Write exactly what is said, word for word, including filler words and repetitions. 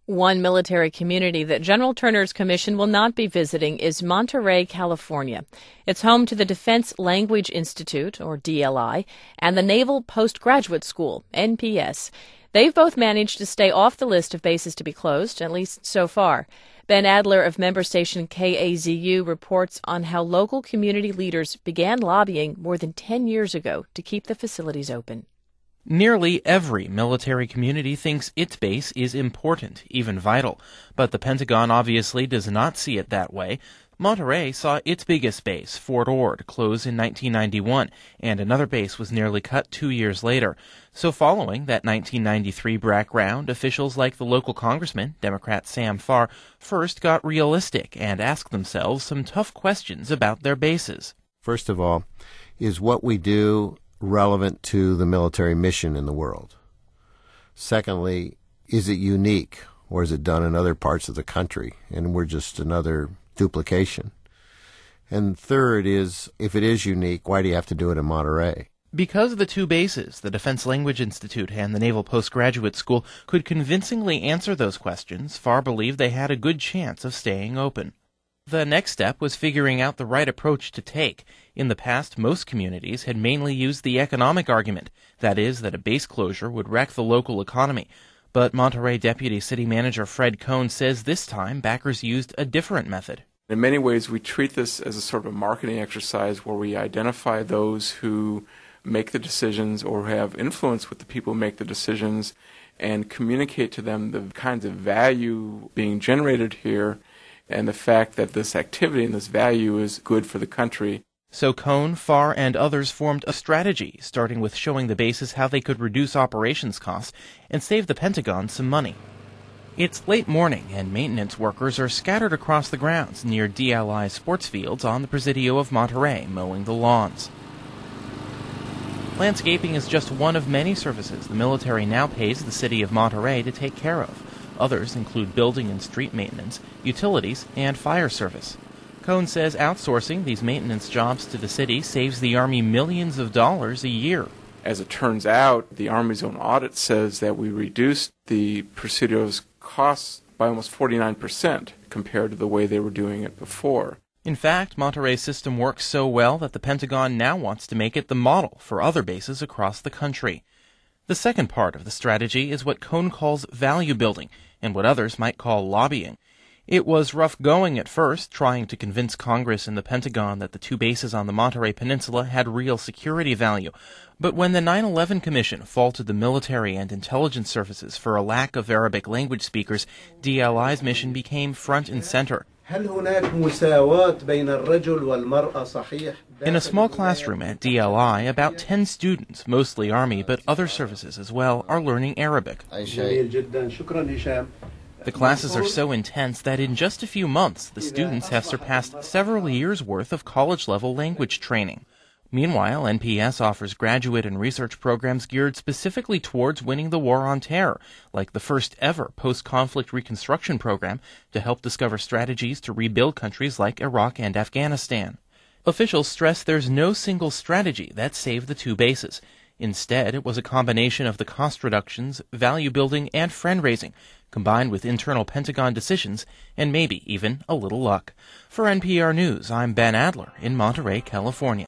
One military community that General Turner's commission will not be visiting is Monterey, California. It's home to the Defense Language Institute, or D L I, and the Naval Postgraduate School, N P S. They've both managed to stay off the list of bases to be closed, at least so far. Ben Adler of member station K A Z U reports on how local community leaders began lobbying more than ten years ago to keep the facilities open. Nearly every military community thinks its base is important, even vital. But the Pentagon obviously does not see it that way. Monterey saw its biggest base, Fort Ord, close in nineteen ninety-one, and another base was nearly cut two years later. So following that nineteen ninety-three background, officials like the local congressman, Democrat Sam Farr, first got realistic and asked themselves some tough questions about their bases. First of all, is what we do relevant to the military mission in the world? Secondly, is it unique, or is it done in other parts of the country and we're just another duplication? And third is, if it is unique, why do you have to do it in Monterey? Because the two bases, the Defense Language Institute and the Naval Postgraduate School, could convincingly answer those questions, Farr believed they had a good chance of staying open. The next step was figuring out the right approach to take. In the past, most communities had mainly used the economic argument, that is, that a base closure would wreck the local economy. But Monterey Deputy City Manager Fred Cohn says this time backers used a different method. In many ways, we treat this as a sort of a marketing exercise where we identify those who make the decisions or have influence with the people who make the decisions and communicate to them the kinds of value being generated here and the fact that this activity and this value is good for the country. So Cohn, Farr, and others formed a strategy, starting with showing the bases how they could reduce operations costs and save the Pentagon some money. It's late morning, and maintenance workers are scattered across the grounds near D L I's sports fields on the Presidio of Monterey, mowing the lawns. Landscaping is just one of many services the military now pays the city of Monterey to take care of. Others include building and street maintenance, utilities, and fire service. Cohn says outsourcing these maintenance jobs to the city saves the Army millions of dollars a year. As it turns out, the Army's own audit says that we reduced the Presidio's costs by almost forty-nine percent compared to the way they were doing it before. In fact, Monterey's system works so well that the Pentagon now wants to make it the model for other bases across the country. The second part of the strategy is what Cohn calls value building, and what others might call lobbying. It was rough going at first, trying to convince Congress and the Pentagon that the two bases on the Monterey Peninsula had real security value. But when the nine eleven Commission faulted the military and intelligence services for a lack of Arabic language speakers, D L I's mission became front and center. In a small classroom at D L I, about ten students, mostly Army but other services as well, are learning Arabic. The classes are so intense that in just a few months, the students have surpassed several years' worth of college-level language training. Meanwhile, N P S offers graduate and research programs geared specifically towards winning the war on terror, like the first-ever post-conflict reconstruction program to help discover strategies to rebuild countries like Iraq and Afghanistan. Officials stress there's no single strategy that saved the two bases. Instead, it was a combination of the cost reductions, value building, and friend-raising, combined with internal Pentagon decisions and maybe even a little luck. For N P R News, I'm Ben Adler in Monterey, California.